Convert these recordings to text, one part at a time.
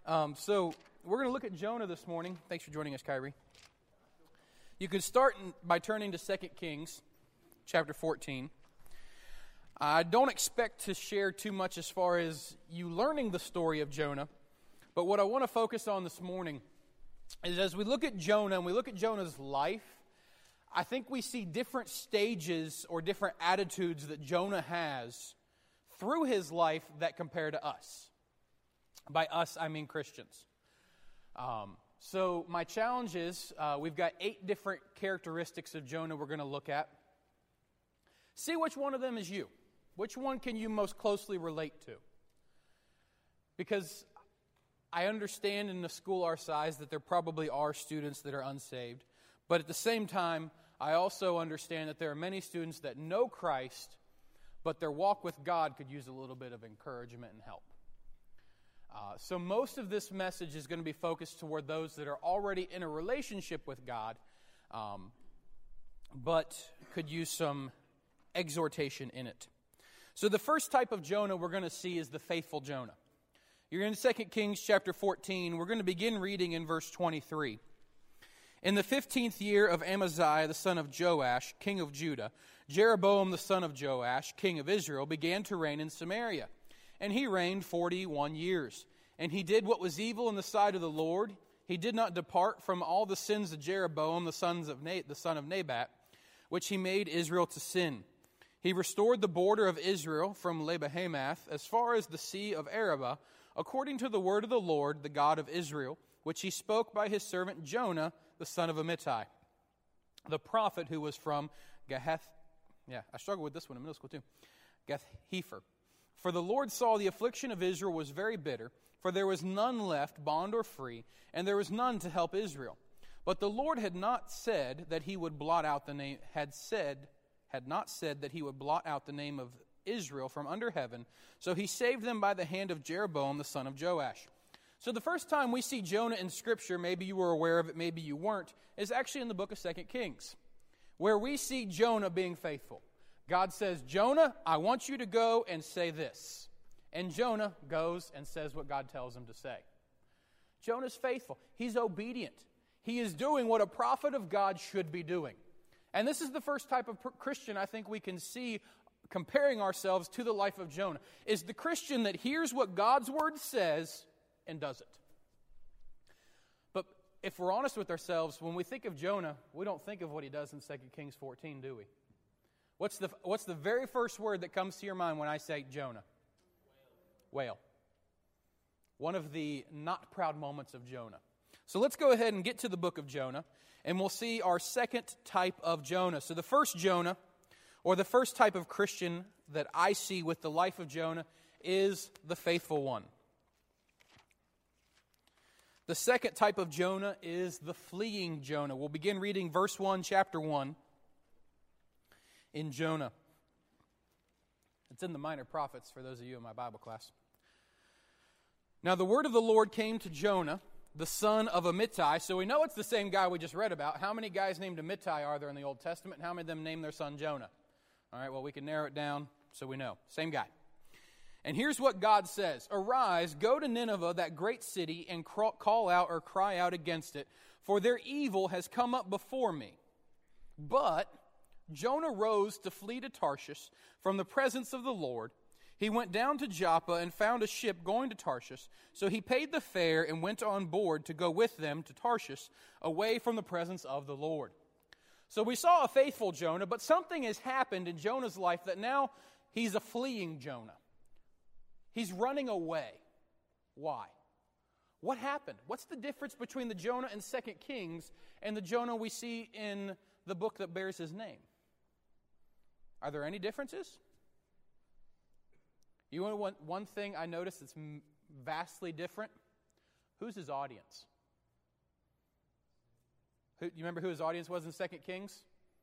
So we're going to look at Jonah this morning. Thanks for joining us, Kyrie. You can start by turning to 2 Kings chapter 14. I don't expect to share too much as far as you learning the story of Jonah, but what I want to focus on this morning is as we look at Jonah and we look at Jonah's life, I think we see different stages or different attitudes that Jonah has through his life that compare to us. By us, I mean Christians. So my challenge is, we've got 8 different characteristics of Jonah we're going to look at. See which one of them is you. Which one can you most closely relate to? Because I understand in a school our size that there probably are students that are unsaved. But at the same time, I also understand that there are many students that know Christ, but their walk with God could use a little bit of encouragement and help. So most of this message is going to be focused toward those that are already in a relationship with God, but could use some exhortation in it. So the first type of Jonah we're going to see is the faithful Jonah. You're in 2 Kings chapter 14. We're going to begin reading in verse 23. In the 15th year of Amaziah the son of Joash, king of Judah, Jeroboam the son of Joash, king of Israel, began to reign in Samaria. And he reigned 41 years. And he did what was evil in the sight of the Lord. He did not depart from all the sins of Jeroboam the son of Nebat, which he made Israel to sin. He restored the border of Israel from Lebo-Hamath as far as the sea of Arabah, according to the word of the Lord, the God of Israel, which he spoke by his servant Jonah, the son of Amittai, the prophet who was from Gath. Yeah, I struggled with this one in middle school too. Gath-Hepher. For the Lord saw the affliction of Israel was very bitter, for there was none left, bond or free, and there was none to help Israel. But the Lord had not said that he would blot out the name, had not said that he would blot out the name of Israel from under heaven, so he saved them by the hand of Jeroboam the son of Joash. So the first time we see Jonah in Scripture, maybe you were aware of it, maybe you weren't, is actually in the book of 2 Kings, where we see Jonah being faithful. God says, Jonah, I want you to go and say this. And Jonah goes and says what God tells him to say. Jonah's faithful. He's obedient. He is doing what a prophet of God should be doing. And this is the first type of Christian I think we can see comparing ourselves to the life of Jonah, is the Christian that hears what God's word says and does it. But if we're honest with ourselves, when we think of Jonah, we don't think of what he does in 2 Kings 14, do we? What's the very first word that comes to your mind when I say Jonah? Whale. One of the not proud moments of Jonah. So let's go ahead and get to the book of Jonah, and we'll see our second type of Jonah. So the first Jonah, or the first type of Christian that I see with the life of Jonah, is the faithful one. The second type of Jonah is the fleeing Jonah. We'll begin reading verse 1, chapter 1. In Jonah. It's in the Minor Prophets for those of you in my Bible class. Now the word of the Lord came to Jonah, the son of Amittai. So we know it's the same guy we just read about. How many guys named Amittai are there in the Old Testament? And how many of them named their son Jonah? All right, well, we can narrow it down so we know. Same guy. And here's what God says. Arise, go to Nineveh, that great city, and call out or cry out against it, for their evil has come up before me. But Jonah rose to flee to Tarshish from the presence of the Lord. He went down to Joppa and found a ship going to Tarshish. So he paid the fare and went on board to go with them to Tarshish, away from the presence of the Lord. So we saw a faithful Jonah, but something has happened in Jonah's life that now he's a fleeing Jonah. He's running away. Why? What happened? What's the difference between the Jonah in 2 Kings and the Jonah we see in the book that bears his name? Are there any differences? You want one thing I noticed that's vastly different? Who's his audience? You remember who his audience was in 2 Kings?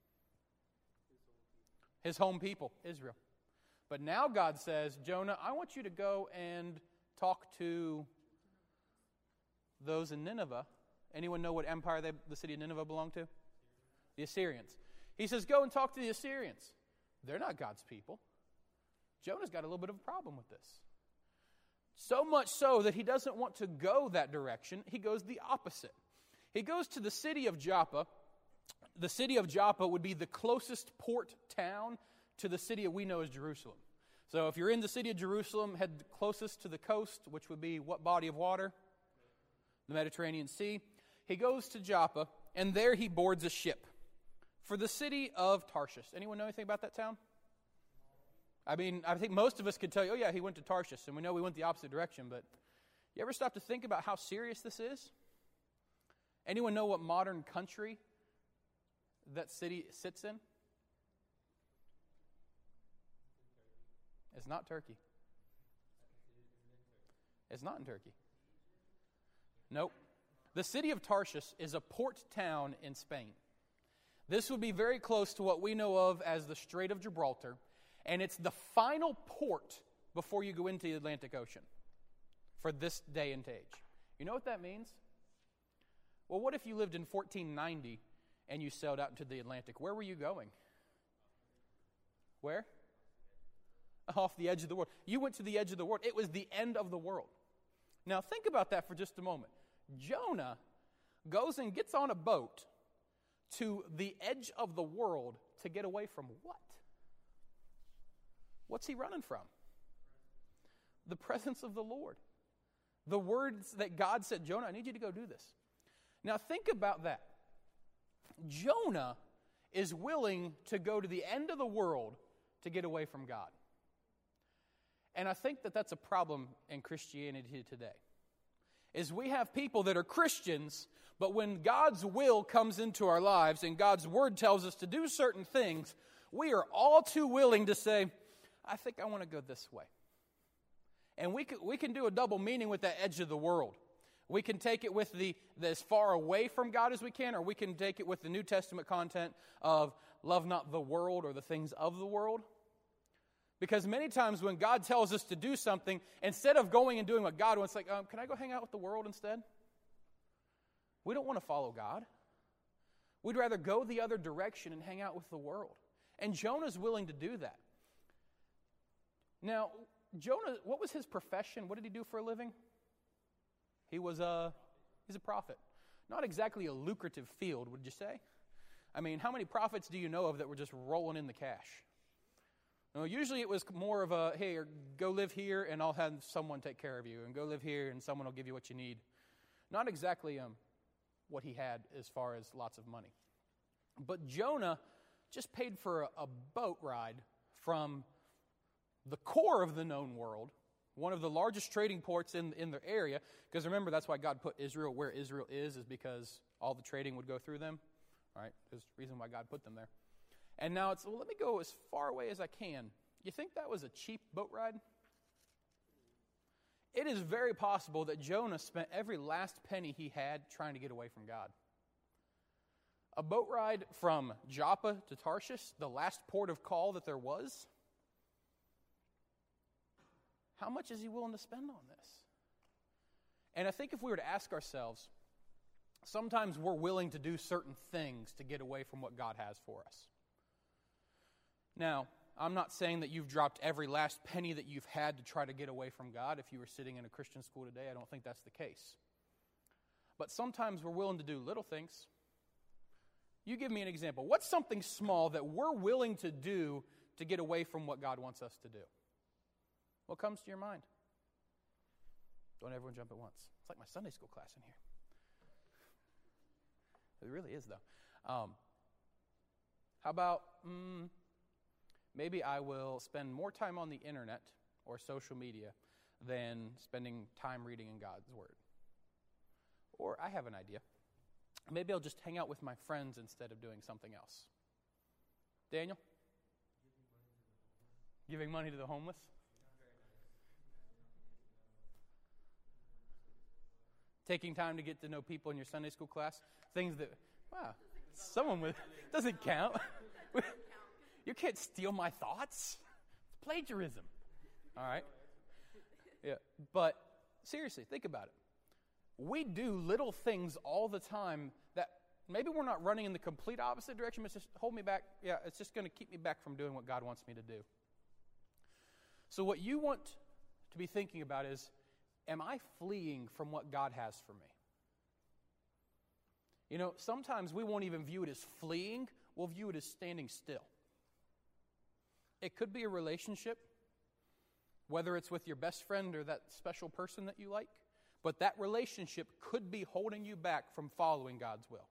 His home people, Israel. But now God says, Jonah, I want you to go and talk to those in Nineveh. Anyone know what empire the city of Nineveh belonged to? The Assyrians. He says, go and talk to the Assyrians. They're not God's people. Jonah's got a little bit of a problem with this. So much so that he doesn't want to go that direction. He goes the opposite. He goes to the city of Joppa. The city of Joppa would be the closest port town to the city that we know as Jerusalem. So if you're in the city of Jerusalem, head closest to the coast, which would be what body of water? The Mediterranean Sea. He goes to Joppa, and there he boards a ship for the city of Tarshish. Anyone know anything about that town? I mean, I think most of us could tell you, oh yeah, he went to Tarshish, and we know we went the opposite direction, but you ever stop to think about how serious this is? Anyone know what modern country that city sits in? It's not Turkey. It's not in Turkey. Nope. The city of Tarshish is a port town in Spain. This would be very close to what we know of as the Strait of Gibraltar, and it's the final port before you go into the Atlantic Ocean for this day and age. You know what that means? Well, what if you lived in 1490 and you sailed out into the Atlantic? Where were you going? Where? Off the edge of the world. You went to the edge of the world. It was the end of the world. Now think about that for just a moment. Jonah goes and gets on a boat to the edge of the world to get away from what? What's he running from? The presence of the Lord. The words that God said, Jonah, I need you to go do this. Now think about that. Jonah is willing to go to the end of the world to get away from God. And I think that that's a problem in Christianity today. Is we have people that are Christians, but when God's will comes into our lives and God's word tells us to do certain things, we are all too willing to say, I think I want to go this way. And we can do a double meaning with that edge of the world. We can take it with the as far away from God as we can, or we can take it with the New Testament content of love not the world or the things of the world. Because many times when God tells us to do something, instead of going and doing what God wants, like, can I go hang out with the world instead? We don't want to follow God. We'd rather go the other direction and hang out with the world. And Jonah's willing to do that. Now, Jonah, what was his profession? What did he do for a living? He's a prophet. Not exactly a lucrative field, would you say? I mean, how many prophets do you know of that were just rolling in the cash? No, usually it was more of a, hey, go live here and I'll have someone take care of you, and go live here and someone will give you what you need. Not exactly what he had as far as lots of money. But Jonah just paid for a boat ride from the core of the known world, one of the largest trading ports in the area, because remember, that's why God put Israel where Israel is because all the trading would go through them. All right, there's a reason why God put them there. And now it's, well, let me go as far away as I can. You think that was a cheap boat ride? It is very possible that Jonah spent every last penny he had trying to get away from God. A boat ride from Joppa to Tarshish, the last port of call that there was. How much is he willing to spend on this? And I think if we were to ask ourselves, sometimes we're willing to do certain things to get away from what God has for us. Now, I'm not saying that you've dropped every last penny that you've had to try to get away from God. If you were sitting in a Christian school today, I don't think that's the case. But sometimes we're willing to do little things. You give me an example. What's something small that we're willing to do to get away from what God wants us to do? What comes to your mind? Don't everyone jump at once. It's like my Sunday school class in here. It really is, though. How about maybe I will spend more time on the internet or social media than spending time reading in God's Word. Or I have an idea. Maybe I'll just hang out with my friends instead of doing something else. Daniel? Giving money to the homeless? Taking time to get to know people in your Sunday school class? Things that, wow, someone with, doesn't count. You can't steal my thoughts. It's plagiarism. All right? Yeah, but seriously, think about it. We do little things all the time that maybe we're not running in the complete opposite direction, but it's just hold me back. Yeah, it's just going to keep me back from doing what God wants me to do. So what you want to be thinking about is am I fleeing from what God has for me? You know, sometimes we won't even view it as fleeing. We'll view it as standing still. It could be a relationship, whether it's with your best friend or that special person that you like, but that relationship could be holding you back from following God's will.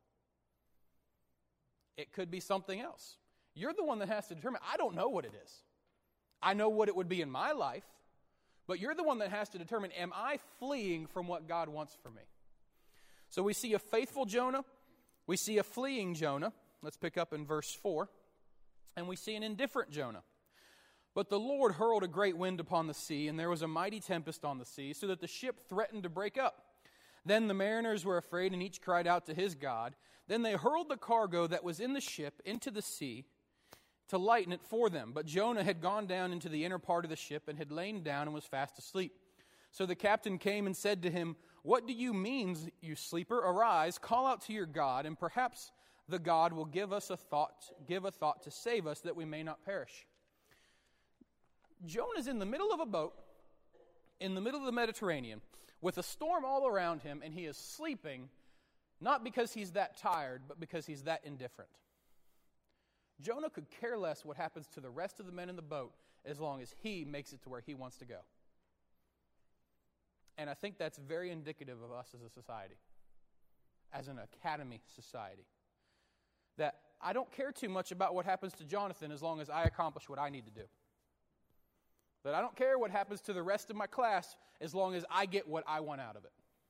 It could be something else. You're the one that has to determine. I don't know what it is. I know what it would be in my life, but you're the one that has to determine, am I fleeing from what God wants for me? So we see a faithful Jonah. We see a fleeing Jonah. Let's pick up in verse 4. And we see an indifferent Jonah. But the Lord hurled a great wind upon the sea, and there was a mighty tempest on the sea, so that the ship threatened to break up. Then the mariners were afraid, and each cried out to his God. Then they hurled the cargo that was in the ship into the sea to lighten it for them. But Jonah had gone down into the inner part of the ship and had lain down and was fast asleep. So the captain came and said to him, "What do you mean, you sleeper? Arise, call out to your God, and perhaps the God will give a thought to save us, that we may not perish." Jonah's in the middle of a boat, in the middle of the Mediterranean, with a storm all around him, and he is sleeping, not because he's that tired, but because he's that indifferent. Jonah could care less what happens to the rest of the men in the boat as long as he makes it to where he wants to go. And I think that's very indicative of us as a society, as an academy society. That I don't care too much about what happens to Jonathan as long as I accomplish what I need to do. That I don't care what happens to the rest of my class as long as I get what I want out of it.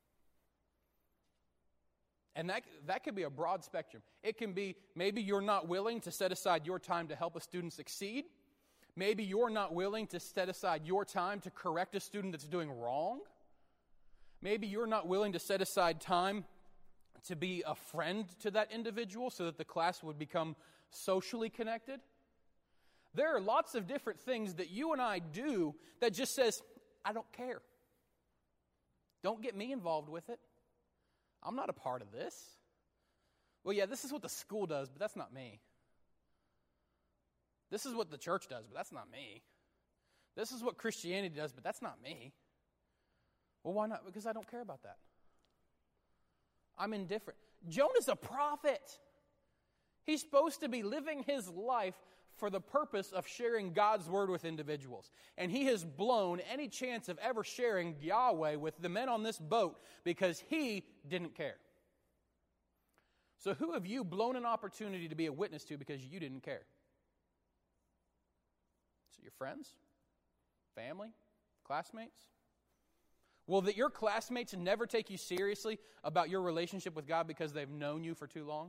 And that could be a broad spectrum. It can be maybe you're not willing to set aside your time to help a student succeed. Maybe you're not willing to set aside your time to correct a student that's doing wrong. Maybe you're not willing to set aside time to be a friend to that individual so that the class would become socially connected. There are lots of different things that you and I do that just says, I don't care. Don't get me involved with it. I'm not a part of this. Well, yeah, this is what the school does, but that's not me. This is what the church does, but that's not me. This is what Christianity does, but that's not me. Well, why not? Because I don't care about that. I'm indifferent. Jonah's a prophet. He's supposed to be living his life for the purpose of sharing God's word with individuals. And he has blown any chance of ever sharing Yahweh with the men on this boat because he didn't care. So who have you blown an opportunity to be a witness to because you didn't care? Is it your friends? Family? Classmates? Will that your classmates never take you seriously about your relationship with God because they've known you for too long?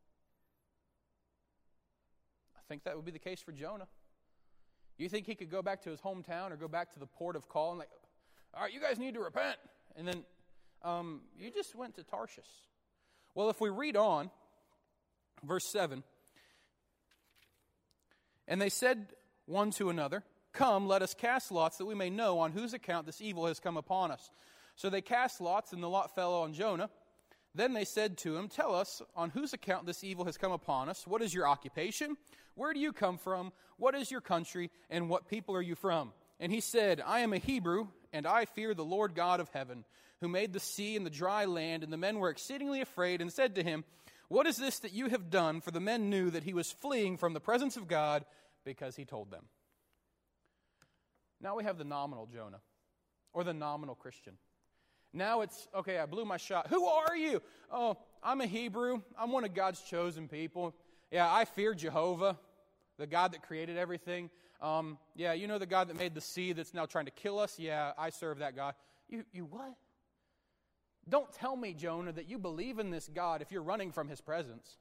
I think that would be the case for Jonah. You think he could go back to his hometown or go back to the port of call and like, all right, you guys need to repent. And then, you just went to Tarshish. Well, if we read on, verse 7, and they said one to another, "Come, let us cast lots that we may know on whose account this evil has come upon us." So they cast lots, and the lot fell on Jonah. Then they said to him, "Tell us on whose account this evil has come upon us. What is your occupation? Where do you come from? What is your country? And what people are you from?" And he said, "I am a Hebrew, and I fear the Lord God of heaven, who made the sea and the dry land." And the men were exceedingly afraid and said to him, "What is this that you have done?" For the men knew that he was fleeing from the presence of God because he told them. Now we have the nominal Jonah, or the nominal Christian. Now it's, okay, I blew my shot. Who are you? Oh, I'm a Hebrew. I'm one of God's chosen people. Yeah, I fear Jehovah, the God that created everything. Yeah, you know the God that made the sea that's now trying to kill us? Yeah, I serve that God. You what? Don't tell me, Jonah, that you believe in this God if you're running from his presence.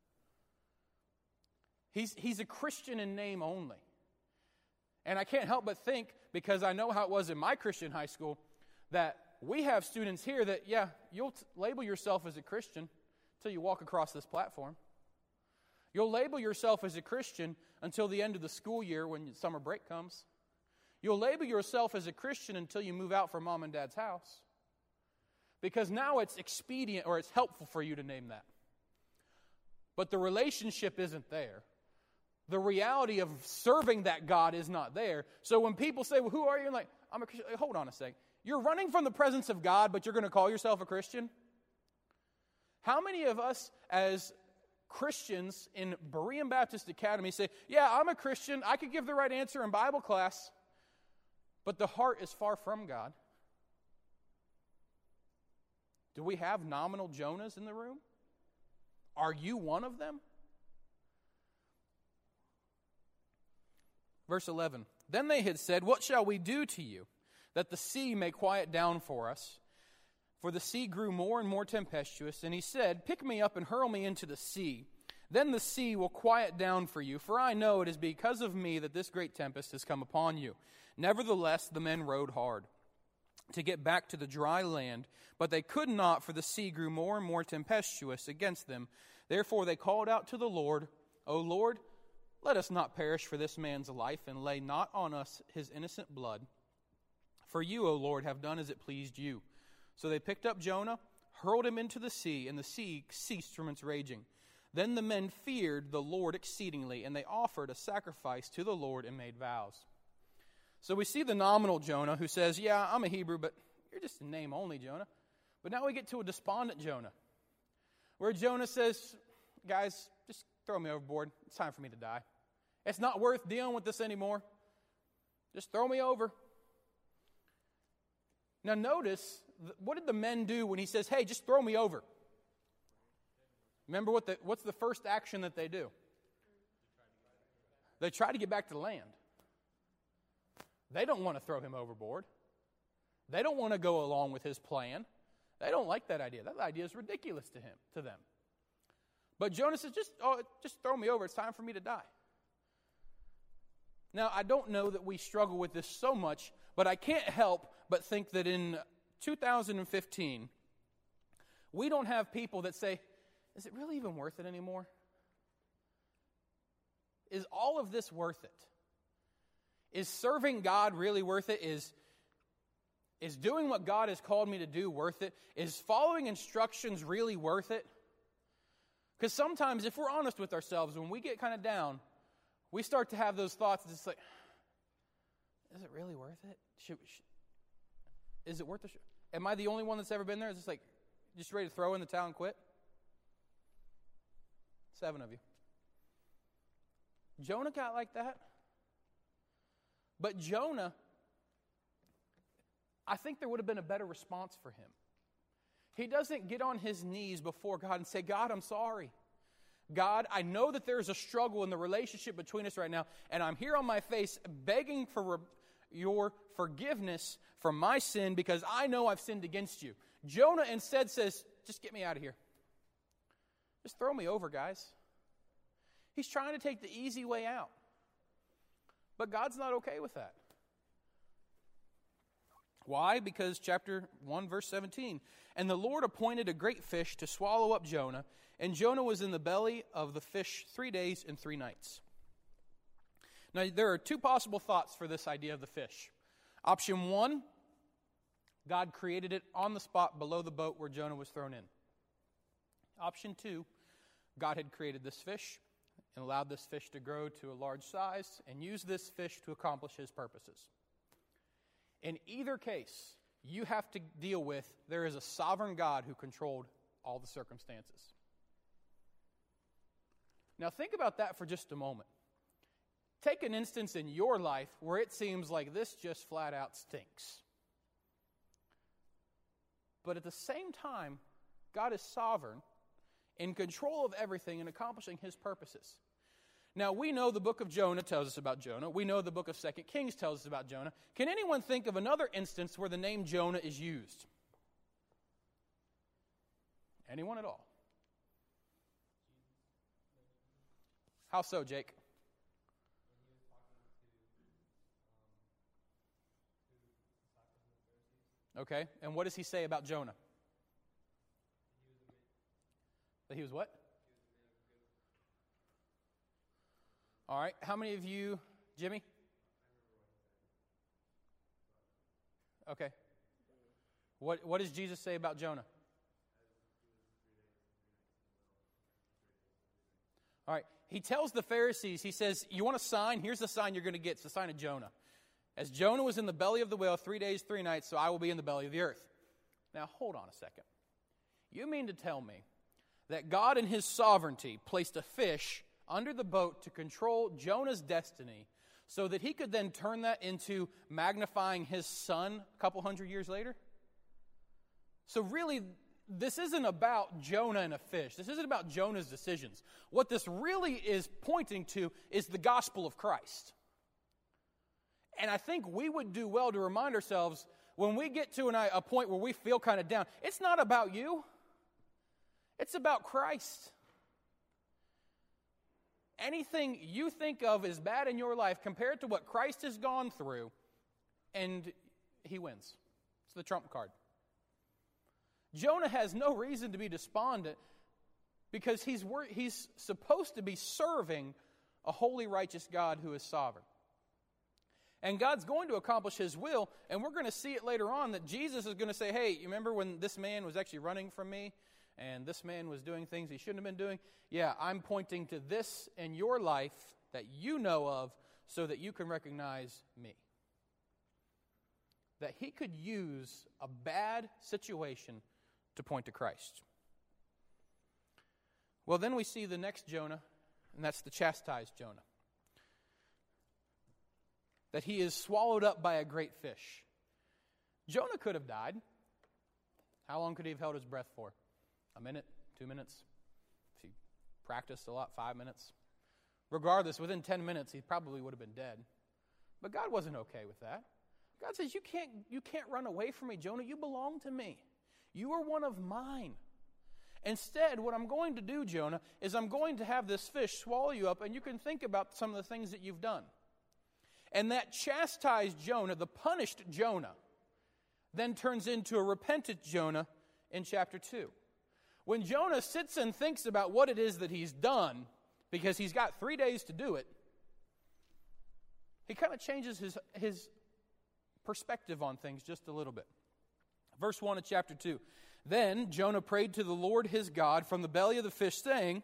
He's a Christian in name only. And I can't help but think, because I know how it was in my Christian high school, that we have students here that, yeah, you'll label yourself as a Christian until you walk across this platform. You'll label yourself as a Christian until the end of the school year when summer break comes. You'll label yourself as a Christian until you move out from mom and dad's house. Because now it's expedient or it's helpful for you to name that. But the relationship isn't there. The reality of serving that God is not there. So when people say, well, who are you? I'm like, I'm a Christian. Hold on a second. You're running from the presence of God, but you're going to call yourself a Christian? How many of us as Christians in Berean Baptist Academy say, yeah, I'm a Christian, I could give the right answer in Bible class, but the heart is far from God? Do we have nominal Jonahs in the room? Are you one of them? Verse 11, then they had said, what shall we do to you, that the sea may quiet down for us? For the sea grew more and more tempestuous, and he said, pick me up and hurl me into the sea. Then the sea will quiet down for you, for I know it is because of me that this great tempest has come upon you. Nevertheless, the men rowed hard to get back to the dry land, but they could not, for the sea grew more and more tempestuous against them. Therefore they called out to the Lord, O Lord, let us not perish for this man's life, and lay not on us his innocent blood. For you, O Lord, have done as it pleased you. So they picked up Jonah, hurled him into the sea, and the sea ceased from its raging. Then the men feared the Lord exceedingly, and they offered a sacrifice to the Lord and made vows. So we see the nominal Jonah who says, yeah, I'm a Hebrew, but you're just a name only, Jonah. But now we get to a despondent Jonah, where Jonah says, guys, just throw me overboard. It's time for me to die. It's not worth dealing with this anymore. Just throw me over. Now notice, what did the men do when he says, hey, just throw me over? Remember what's the first action that they do? They try to get back to land. They don't want to throw him overboard. They don't want to go along with his plan. They don't like that idea. That idea is ridiculous to them. But Jonah says, just throw me over. It's time for me to die. Now, I don't know that we struggle with this so much, but I can't help but think that in 2015, we don't have people that say, is it really even worth it anymore? Is all of this worth it? Is serving God really worth it? Is doing what God has called me to do worth it? Is following instructions really worth it? Because sometimes, if we're honest with ourselves, when we get kind of down, we start to have those thoughts. It's like, is it really worth it? Is it worth it? Am I the only one that's ever been there? Is it like, just ready to throw in the towel and quit? 7 of you. Jonah got like that. But Jonah, I think there would have been a better response for him. He doesn't get on his knees before God and say, God, I'm sorry. God, I know that there's a struggle in the relationship between us right now, and I'm here on my face begging for your forgiveness for my sin because I know I've sinned against you. Jonah instead says, just get me out of here. Just throw me over, guys. He's trying to take the easy way out. But God's not okay with that. Why? Because chapter 1, verse 17. And the Lord appointed a great fish to swallow up Jonah, and Jonah was in the belly of the fish 3 days and 3 nights. Now, there are 2 possible thoughts for this idea of the fish. Option 1, God created it on the spot below the boat where Jonah was thrown in. Option 2, God had created this fish and allowed this fish to grow to a large size and used this fish to accomplish his purposes. In either case, you have to deal with there is a sovereign God who controlled all the circumstances. Now think about that for just a moment. Take an instance in your life where it seems like this just flat out stinks. But at the same time, God is sovereign, in control of everything and accomplishing his purposes. Now, we know the book of Jonah tells us about Jonah. We know the book of 2 Kings tells us about Jonah. Can anyone think of another instance where the name Jonah is used? Anyone at all? How so, Jake? Okay, and what does he say about Jonah? That he was what? All right, how many of you, Jimmy? Okay. What does Jesus say about Jonah? All right, he tells the Pharisees, he says, you want a sign? Here's the sign you're going to get. It's the sign of Jonah. As Jonah was in the belly of the whale 3 days, 3 nights, so I will be in the belly of the earth. Now, hold on a second. You mean to tell me that God in his sovereignty placed a fish under the boat to control Jonah's destiny so that he could then turn that into magnifying his son a couple hundred years later? So really, this isn't about Jonah and a fish. This isn't about Jonah's decisions. What this really is pointing to is the gospel of Christ. And I think we would do well to remind ourselves when we get to a point where we feel kind of down, it's not about you. It's about Christ. Anything you think of as bad in your life compared to what Christ has gone through, and he wins. It's the trump card. Jonah has no reason to be despondent because he's supposed to be serving a holy, righteous God who is sovereign. And God's going to accomplish his will, and we're going to see it later on that Jesus is going to say, hey, you remember when this man was actually running from me? And this man was doing things he shouldn't have been doing? Yeah, I'm pointing to this in your life that you know of so that you can recognize me. That he could use a bad situation to point to Christ. Well, then we see the next Jonah, and that's the chastised Jonah. That he is swallowed up by a great fish. Jonah could have died. How long could he have held his breath for? A minute? 2 minutes? If he practiced a lot, 5 minutes? Regardless, within 10 minutes, he probably would have been dead. But God wasn't okay with that. God says, you can't run away from me, Jonah. You belong to me. You are one of mine. Instead, what I'm going to do, Jonah, is I'm going to have this fish swallow you up, and you can think about some of the things that you've done. And that chastised Jonah, the punished Jonah, then turns into a repentant Jonah in chapter 2. When Jonah sits and thinks about what it is that he's done, because he's got 3 days to do it, he kind of changes his perspective on things just a little bit. Verse 1 of chapter 2. Then Jonah prayed to the Lord his God from the belly of the fish, saying,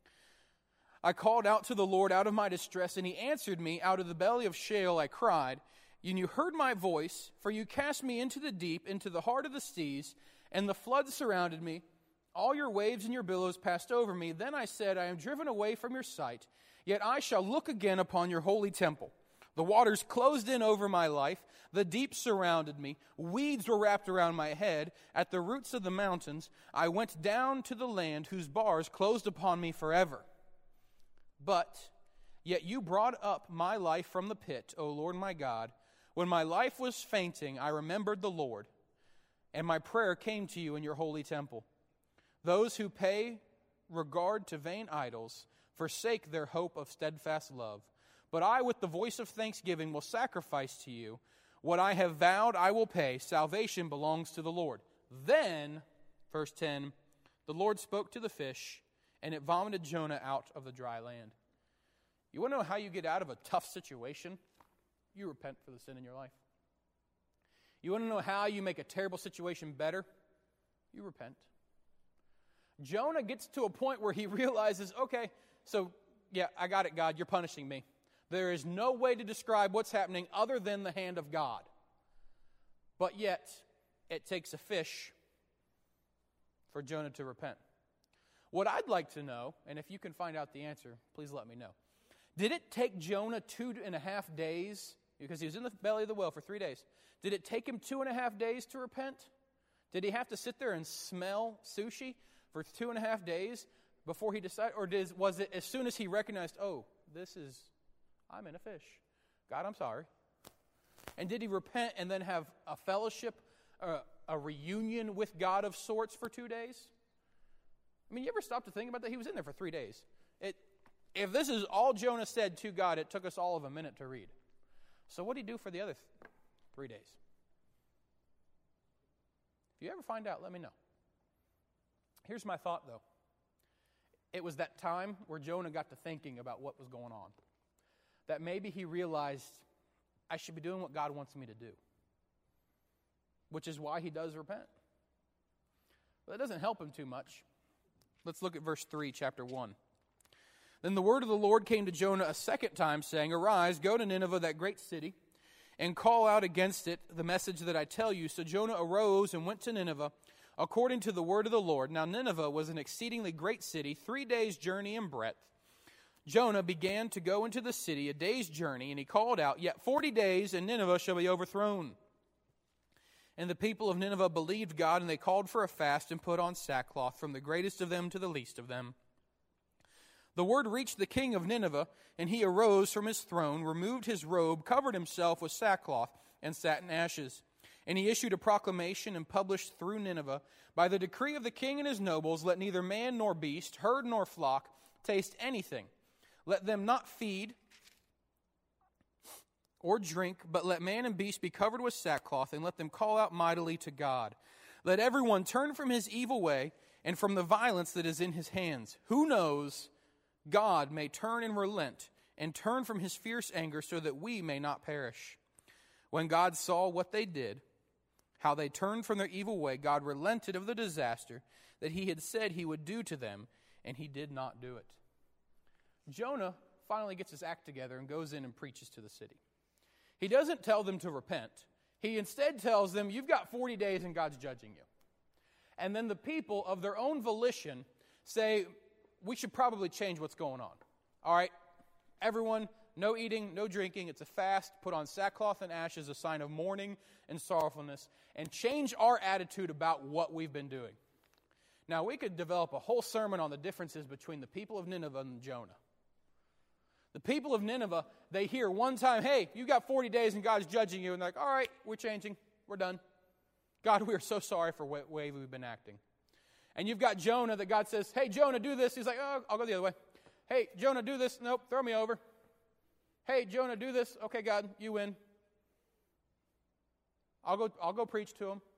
I called out to the Lord out of my distress, and he answered me. Out of the belly of Sheol I cried, and you heard my voice, for you cast me into the deep, into the heart of the seas, and the floods surrounded me. All your waves and your billows passed over me. Then I said, I am driven away from your sight, yet I shall look again upon your holy temple. The waters closed in over my life. The deep surrounded me. Weeds were wrapped around my head. At the roots of the mountains, I went down to the land whose bars closed upon me forever. But yet you brought up my life from the pit, O Lord my God. When my life was fainting, I remembered the Lord, and my prayer came to you in your holy temple. Those who pay regard to vain idols forsake their hope of steadfast love. But I, with the voice of thanksgiving, will sacrifice to you. What I have vowed I will pay. Salvation belongs to the Lord. Then, verse 10, the Lord spoke to the fish, and it vomited Jonah out of the dry land. You want to know how you get out of a tough situation? You repent for the sin in your life. You want to know how you make a terrible situation better? You repent. Jonah gets to a point where he realizes, okay, so yeah, I got it, God, you're punishing me. There is no way to describe what's happening other than the hand of God. But yet, it takes a fish for Jonah to repent. What I'd like to know, and if you can find out the answer, please let me know. Did it take Jonah 2.5 days, because he was in the belly of the whale for 3 days, did it take him 2.5 days to repent? Did he have to sit there and smell sushi for 2.5 days before he decided? Or was it as soon as he recognized, oh, I'm in a fish. God, I'm sorry. And did he repent and then have a fellowship, a reunion with God of sorts for 2 days? I mean, you ever stop to think about that? He was in there for 3 days. If this is all Jonah said to God, it took us all of a minute to read. So what did he do for the other 3 days? If you ever find out, let me know. Here's my thought, though. It was that time where Jonah got to thinking about what was going on. That maybe he realized, I should be doing what God wants me to do. Which is why he does repent. But that doesn't help him too much. Let's look at verse 3, chapter 1. Then the word of the Lord came to Jonah a second time, saying, Arise, go to Nineveh, that great city, and call out against it the message that I tell you. So Jonah arose and went to Nineveh, according to the word of the Lord. Now Nineveh was an exceedingly great city, 3 days' journey in breadth. Jonah began to go into the city a day's journey, and he called out, Yet 40 days, and Nineveh shall be overthrown. And the people of Nineveh believed God, and they called for a fast and put on sackcloth, from the greatest of them to the least of them. The word reached the king of Nineveh, and he arose from his throne, removed his robe, covered himself with sackcloth, and sat in ashes. And he issued a proclamation and published through Nineveh, By the decree of the king and his nobles, let neither man nor beast, herd nor flock, taste anything. Let them not feed or drink, but let man and beast be covered with sackcloth, and let them call out mightily to God. Let everyone turn from his evil way and from the violence that is in his hands. Who knows, God may turn and relent and turn from his fierce anger so that we may not perish. When God saw what they did, how they turned from their evil way, God relented of the disaster that he had said he would do to them, and he did not do it. Jonah finally gets his act together and goes in and preaches to the city. He doesn't tell them to repent. He instead tells them, you've got 40 days and God's judging you. And then the people of their own volition say, we should probably change what's going on. All right, everyone, no eating, no drinking. It's a fast. Put on sackcloth and ashes, a sign of mourning and sorrowfulness, and change our attitude about what we've been doing. Now, we could develop a whole sermon on the differences between the people of Nineveh and Jonah. The people of Nineveh, they hear one time, hey, you got 40 days and God's judging you. And they're like, all right, we're changing. We're done. God, we are so sorry for the way we've been acting. And you've got Jonah that God says, hey, Jonah, do this. He's like, oh, I'll go the other way. Hey, Jonah, do this. Nope, throw me over. Hey, Jonah, do this. Okay, God, you win. I'll go preach to him.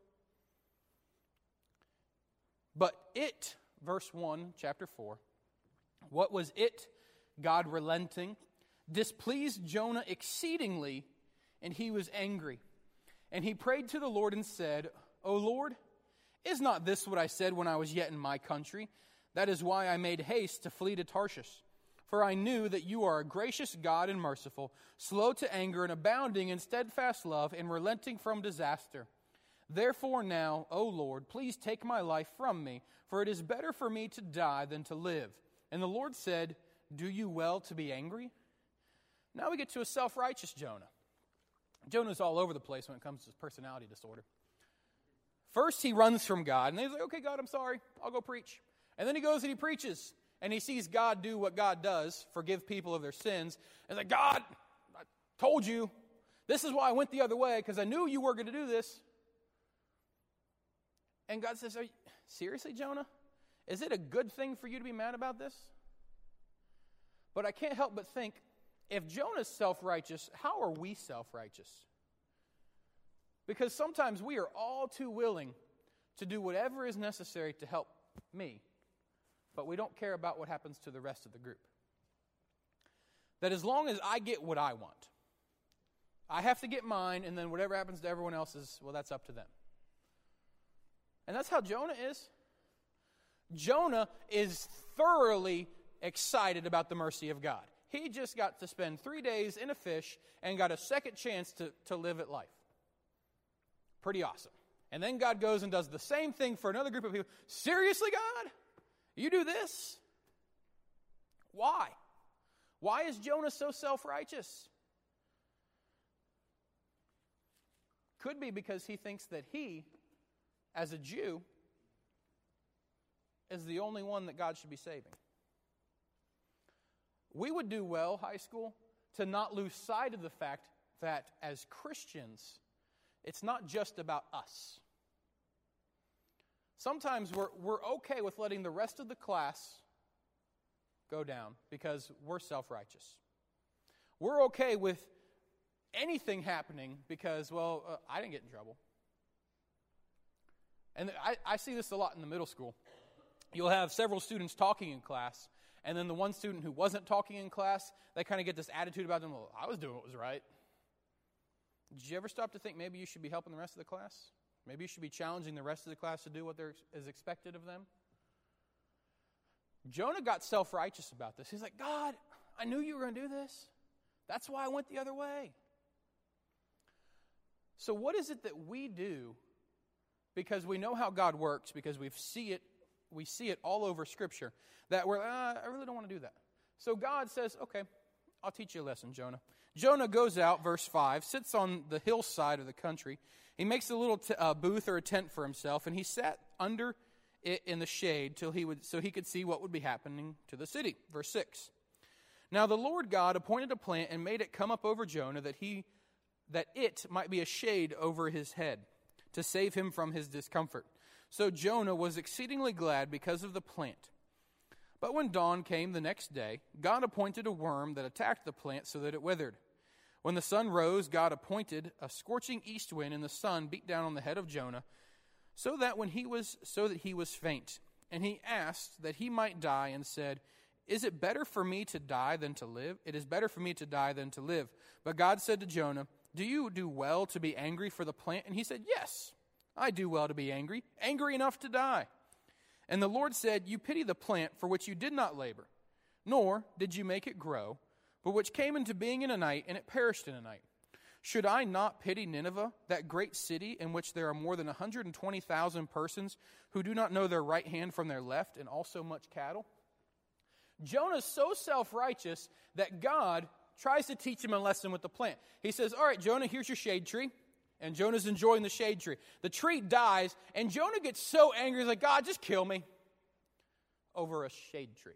But it, verse 1, chapter 4, what was it? God relenting, displeased Jonah exceedingly, and he was angry. And he prayed to the Lord and said, O Lord, is not this what I said when I was yet in my country? That is why I made haste to flee to Tarshish. For I knew that you are a gracious God and merciful, slow to anger and abounding in steadfast love and relenting from disaster. Therefore now, O Lord, please take my life from me, for it is better for me to die than to live. And the Lord said, Do you well to be angry? Now we get to a self-righteous Jonah. Jonah's all over the place when it comes to his personality disorder. First, he runs from God, and he's like, okay, God, I'm sorry. I'll go preach. And then he goes and he preaches, and he sees God do what God does, forgive people of their sins. And he's like, God, I told you. This is why I went the other way, because I knew you were going to do this. And God says, seriously, Jonah? Is it a good thing for you to be mad about this? But I can't help but think, if Jonah's self-righteous, how are we self-righteous? Because sometimes we are all too willing to do whatever is necessary to help me, but we don't care about what happens to the rest of the group. That as long as I get what I want, I have to get mine, and then whatever happens to everyone else is, well, that's up to them. And that's how Jonah is. Jonah is thoroughly excited about the mercy of God. He just got to spend 3 days in a fish and got a second chance to live at life. Pretty awesome. And then God goes and does the same thing for another group of people. Seriously, God? You do this? Why? Why is Jonah so self-righteous? Could be because he thinks that he, as a Jew, is the only one that God should be saving. We would do well, high school, to not lose sight of the fact that as Christians, it's not just about us. Sometimes we're okay with letting the rest of the class go down because we're self-righteous. We're okay with anything happening because, I didn't get in trouble. And I see this a lot in the middle school. You'll have several students talking in class, and then the one student who wasn't talking in class, they kind of get this attitude about them, well, I was doing what was right. Did you ever stop to think maybe you should be helping the rest of the class? Maybe you should be challenging the rest of the class to do what is expected of them? Jonah got self-righteous about this. He's like, God, I knew you were going to do this. That's why I went the other way. So what is it that we do because we know how God works, because we see it all over Scripture, that we're, I really don't want to do that. So God says, okay, I'll teach you a lesson, Jonah. Jonah goes out, verse 5, sits on the hillside of the country. He makes a little booth or a tent for himself, and he sat under it in the shade so he could see what would be happening to the city. Verse 6. Now the Lord God appointed a plant and made it come up over Jonah that it might be a shade over his head, to save him from his discomfort. So Jonah was exceedingly glad because of the plant. But when dawn came the next day, God appointed a worm that attacked the plant so that it withered. When the sun rose, God appointed a scorching east wind, and the sun beat down on the head of Jonah, so that he was faint. And he asked that he might die, and said, "Is it better for me to die than to live? It is better for me to die than to live." But God said to Jonah, "Do you do well to be angry for the plant?" And he said, "Yes, I do well to be angry enough to die." And the Lord said, "You pity the plant for which you did not labor, nor did you make it grow, but which came into being in a night, and it perished in a night. Should I not pity Nineveh, that great city in which there are more than 120,000 persons who do not know their right hand from their left, and also much cattle?" Jonah's so self-righteous that God tries to teach him a lesson with the plant. He says, "All right, Jonah, here's your shade tree." And Jonah's enjoying the shade tree. The tree dies, and Jonah gets so angry, he's like, "God, just kill me." Over a shade tree.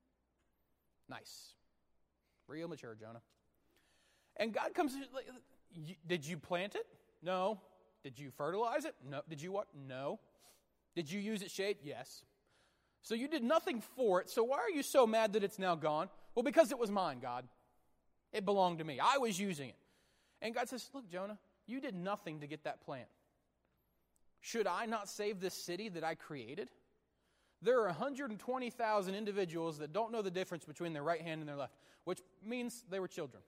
Nice. Real mature, Jonah. And God comes, "Did you plant it? No. Did you fertilize it? No. Did you what? No. Did you use its shade? Yes. So you did nothing for it, so why are you so mad that it's now gone?" "Well, because it was mine, God. It belonged to me. I was using it." And God says, "Look, Jonah, you did nothing to get that plant. Should I not save this city that I created? There are 120,000 individuals that don't know the difference between their right hand and their left, which means they were children,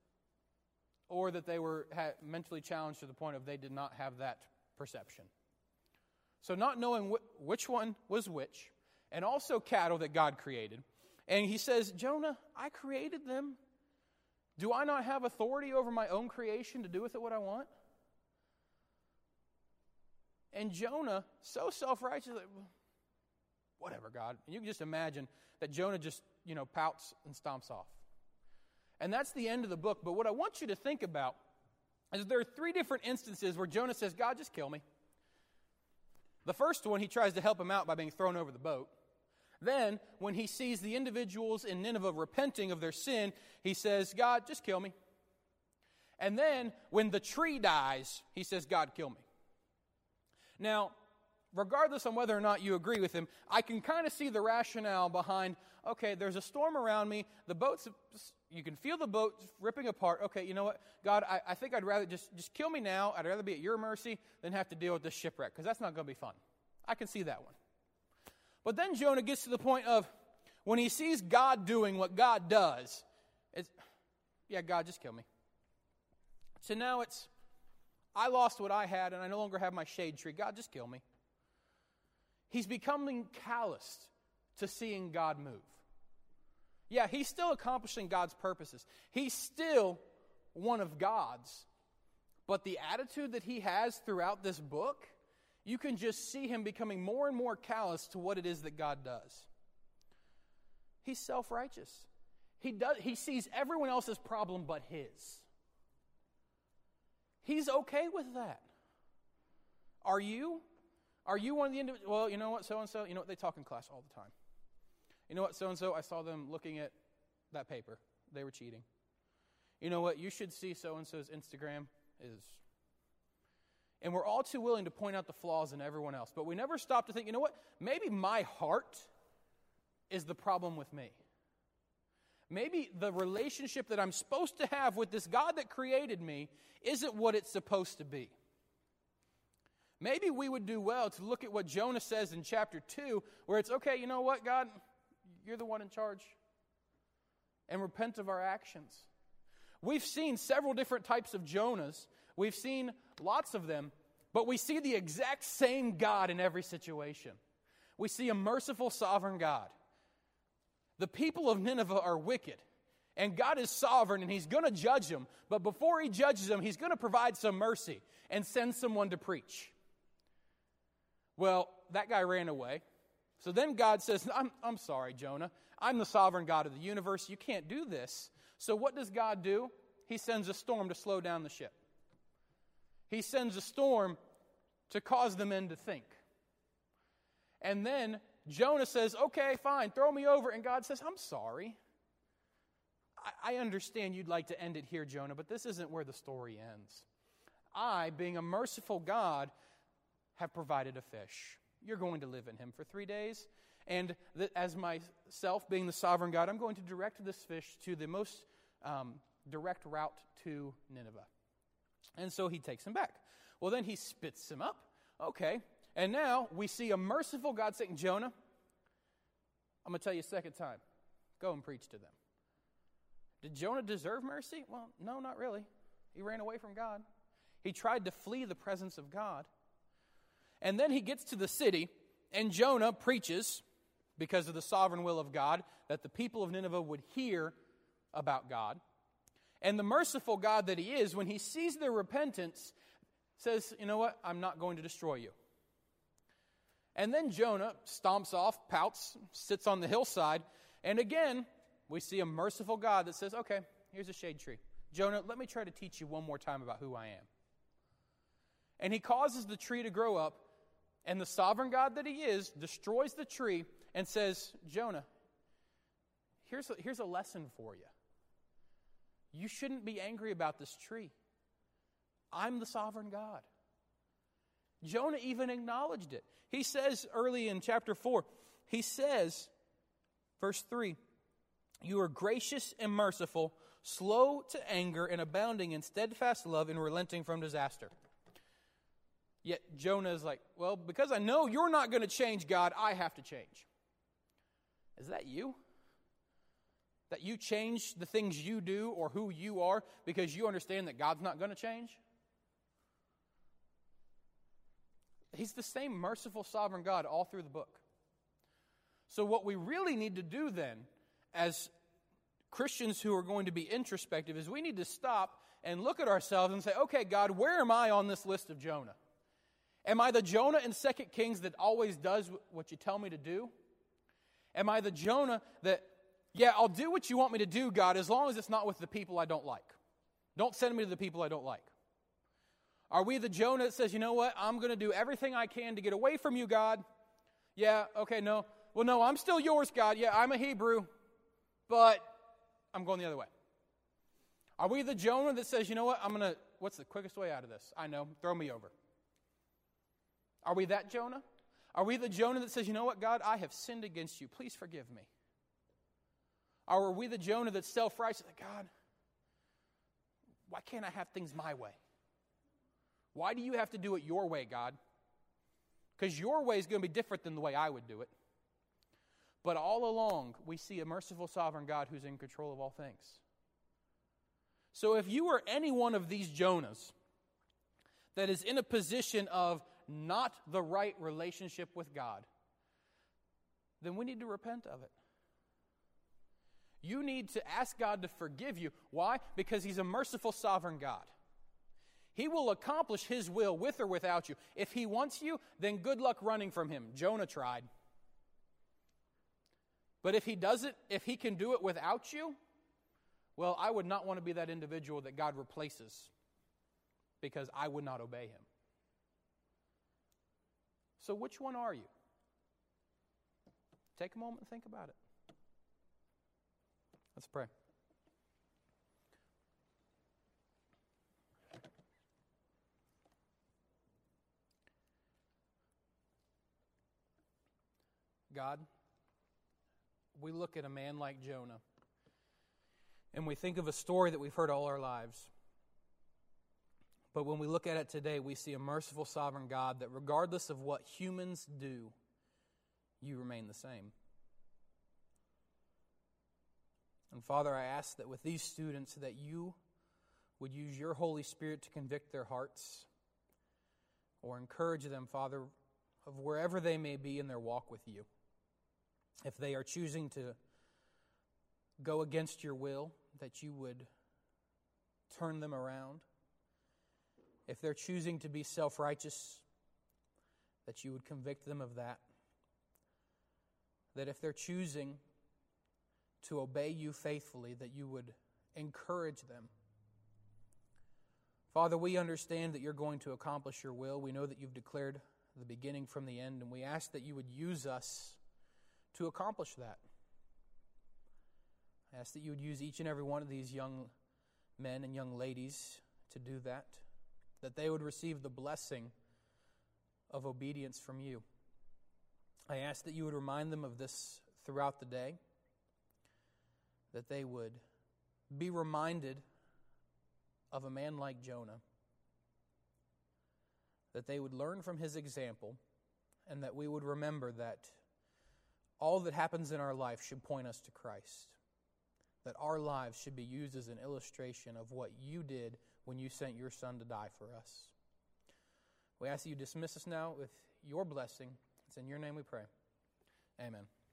or that they were mentally challenged to the point of they did not have that perception. So not knowing which one was which, and also cattle that God created. And he says, "Jonah, I created them. Do I not have authority over my own creation to do with it what I want?" And Jonah, so self-righteous, like, "Whatever, God." And you can just imagine that Jonah just, pouts and stomps off. And that's the end of the book. But what I want you to think about is there are 3 different instances where Jonah says, "God, just kill me." The first one, he tries to help him out by being thrown over the boat. Then, when he sees the individuals in Nineveh repenting of their sin, he says, "God, just kill me." And then, when the tree dies, he says, "God, kill me." Now, regardless on whether or not you agree with him, I can kind of see the rationale behind, okay, there's a storm around me, you can feel the boat ripping apart. Okay, you know what, God, I think I'd rather just kill me now. I'd rather be at your mercy than have to deal with this shipwreck, because that's not going to be fun. I can see that one. But then Jonah gets to the point of when he sees God doing what God does, yeah, God, just kill me. So now I lost what I had and I no longer have my shade tree. God, just kill me. He's becoming calloused to seeing God move. Yeah, he's still accomplishing God's purposes. He's still one of God's. But the attitude that he has throughout this book, you can just see him becoming more and more callous to what it is that God does. He's self-righteous. He sees everyone else's problem but his. He's okay with that. Are you? Are you one of the individuals? Well, you know what, so-and-so, they talk in class all the time. You know what, so-and-so, I saw them looking at that paper. They were cheating. You know what, you should see so-and-so's Instagram is... And we're all too willing to point out the flaws in everyone else. But we never stop to think, you know what? Maybe my heart is the problem with me. Maybe the relationship that I'm supposed to have with this God that created me isn't what it's supposed to be. Maybe we would do well to look at what Jonah says in chapter 2, where it's, okay, you know what, God? You're the one in charge. And repent of our actions. We've seen several different types of Jonahs. We've seen lots of them, but we see the exact same God in every situation. We see a merciful, sovereign God. The people of Nineveh are wicked. And God is sovereign, and He's going to judge them. But before He judges them, He's going to provide some mercy and send someone to preach. Well, that guy ran away. So then God says, I'm sorry, Jonah. I'm the sovereign God of the universe. You can't do this. So what does God do? He sends a storm to slow down the ship. He sends a storm to cause the men to think. And then Jonah says, okay, fine, throw me over. And God says, I'm sorry. I understand you'd like to end it here, Jonah, but this isn't where the story ends. I, being a merciful God, have provided a fish. You're going to live in him for 3 days. And as myself, being the sovereign God, I'm going to direct this fish to the most direct route to Nineveh. And so he takes him back. Well, then he spits him up. Okay. And now we see a merciful God saying, Jonah, I'm going to tell you a second time. Go and preach to them. Did Jonah deserve mercy? Well, no, not really. He ran away from God. He tried to flee the presence of God. And then he gets to the city, and Jonah preaches, because of the sovereign will of God, that the people of Nineveh would hear about God. And the merciful God that he is, when he sees their repentance, says, you know what, I'm not going to destroy you. And then Jonah stomps off, pouts, sits on the hillside, and again, we see a merciful God that says, okay, here's a shade tree. Jonah, let me try to teach you one more time about who I am. And he causes the tree to grow up, and the sovereign God that he is destroys the tree and says, Jonah, here's a lesson for you. You shouldn't be angry about this tree. I'm the sovereign God. Jonah even acknowledged it. He says early in chapter 4, he says, verse 3, you are gracious and merciful, slow to anger and abounding in steadfast love and relenting from disaster. Yet Jonah is like, well, because I know you're not going to change, God, I have to change. Is that you? That you change the things you do or who you are because you understand that God's not going to change? He's the same merciful, sovereign God all through the book. So what we really need to do then, as Christians who are going to be introspective, is we need to stop and look at ourselves and say, okay, God, where am I on this list of Jonah? Am I the Jonah in 2 Kings that always does what you tell me to do? Am I the Jonah that, yeah, I'll do what you want me to do, God, as long as it's not with the people I don't like. Don't send me to the people I don't like. Are we the Jonah that says, you know what, I'm going to do everything I can to get away from you, God? Yeah, okay, no. Well, no, I'm still yours, God. Yeah, I'm a Hebrew, but I'm going the other way. Are we the Jonah that says, you know what, what's the quickest way out of this? I know, throw me over. Are we that Jonah? Are we the Jonah that says, you know what, God, I have sinned against you. Please forgive me. Or are we the Jonah that's self-righteous? God, why can't I have things my way? Why do you have to do it your way, God? Because your way is going to be different than the way I would do it. But all along, we see a merciful, sovereign God who's in control of all things. So if you are any one of these Jonahs that is in a position of not the right relationship with God, then we need to repent of it. You need to ask God to forgive you. Why? Because He's a merciful, sovereign God. He will accomplish His will with or without you. If He wants you, then good luck running from Him. Jonah tried. But if He does it, if He can do it without you, well, I would not want to be that individual that God replaces because I would not obey Him. So which one are you? Take a moment and think about it. Let's pray. God, we look at a man like Jonah, and we think of a story that we've heard all our lives. But when we look at it today, we see a merciful, sovereign God that regardless of what humans do, you remain the same. And Father, I ask that with these students that you would use your Holy Spirit to convict their hearts or encourage them, Father, of wherever they may be in their walk with you. If they are choosing to go against your will, that you would turn them around. If they're choosing to be self-righteous, that you would convict them of that. That if they're choosing to obey you faithfully, that you would encourage them. Father, we understand that you're going to accomplish your will. We know that you've declared the beginning from the end, and we ask that you would use us to accomplish that. I ask that you would use each and every one of these young men and young ladies to do that they would receive the blessing of obedience from you. I ask that you would remind them of this throughout the day, that they would be reminded of a man like Jonah, that they would learn from his example, and that we would remember that all that happens in our life should point us to Christ, that our lives should be used as an illustration of what you did when you sent your Son to die for us. We ask that you dismiss us now with your blessing. It's in your name we pray. Amen.